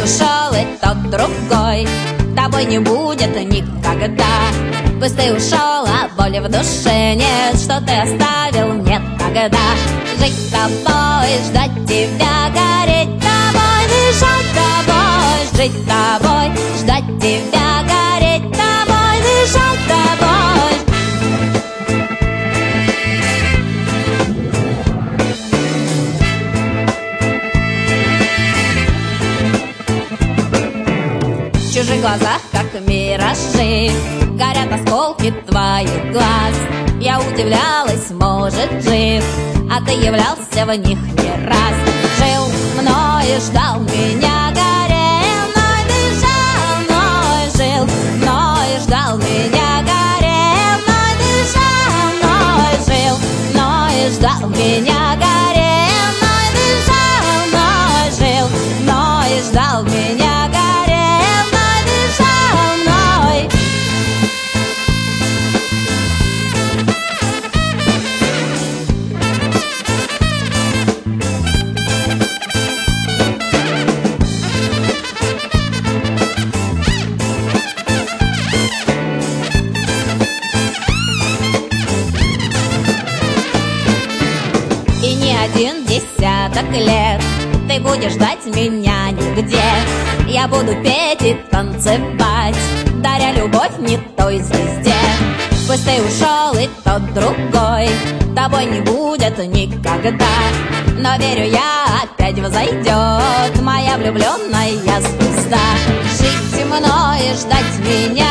ушел, и тот другой тобой не будет никогда. Пусть ты ушел, а боли в душе нет, что ты оставил мне тогда. Жить с тобой, ждать тебя, гореть тобой, дышать тобой. Жить с тобой, ждать тебя, гореть тобой, дышать тобой. В чужих глазах, как миражи, горят осколки твоих глаз. Я удивлялась, может, жив, а ты являлся в них не раз. Жил мной, ждал меня, горел мной, дышал мной. Жил мной, ждал меня, горел мной, дышал мной. Жил мной, ждал меня, горел мной, дышал мной. Жил мной, ждал меня, горел мной, дышал мной. И не один десяток лет ты будешь ждать меня нигде. Я буду петь и танцевать, даря любовь не той звезде. Пусть ты ушел, и тот другой тобой не будет никогда. Но верю я, опять взойдет моя влюбленная звезда. Жить мной и ждать меня,